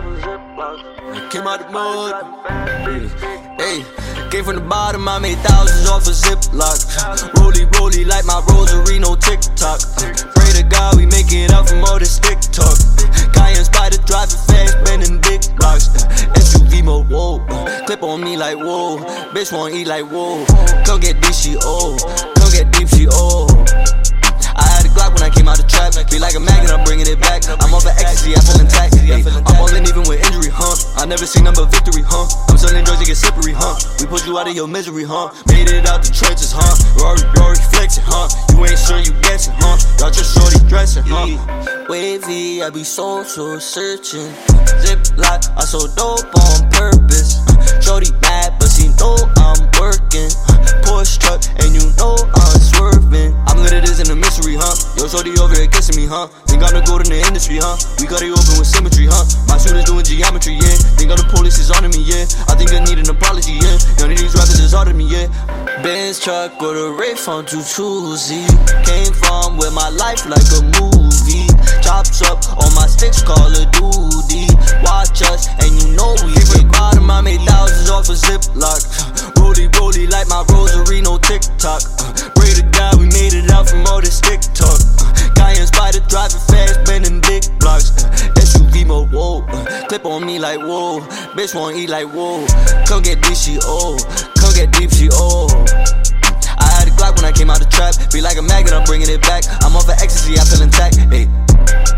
Came out the mud. Hey, came from the bottom, I made thousands off a Ziploc. Rolly like my rosary, no TikTok. Pray to God we make it out from all this TikTok. Cayenne Spider driving fast, bending big blocks. SUV mode, whoa. Clip on me like whoa. Bitch won't eat like whoa. Come get deep, she old. Come get deep, she old. I had a Glock when I came out the trap. Feel like a magnet, I'm bringing it back. I'm off of ecstasy, I feel intact. I'm all in even with injury, huh? I never seen number victory, huh? I'm selling drugs to get slippery, huh? We pulled you out of your misery, huh? Made it out the trenches, huh? Rory flexing, huh? You ain't sure you guessing, huh? Y'all just shorty dressing, huh? Wavy, I be so searching. Ziploc, I so dope on purpose. Shorty bad, but she know I'm working. Porsche truck, and you know I'm swerving. I'm good at this in the mystery, huh? Yo, shorty over here kissing me, huh? Think I'm the gold in the industry, huh? We got it open with symmetry, huh? My shooters doing geometry, yeah. Think all the police is on me, yeah. I think I need an apology, yeah. None of these rappers is on me, yeah. Benz truck with a Wraith on 2 choosy. Came from with my life like a movie. Chops up on my sticks, Call of Duty. Watch us, and you know we hit bottom. I made thousands off a Ziploc. Rolly like my rosary, no TikTok. Pray to God we made it out from all this TikTok. Cayenne Spider driving fast, bending big blocks. SUV mode, whoa. Clip on me like whoa. Bitch won't eat like whoa. Come get deep, she old. Come get deep, she old. I had a Glock when I came out the trap. Feel like a magnet, I'm bringing it back. I'm off of ecstasy, I feel intact. Hey.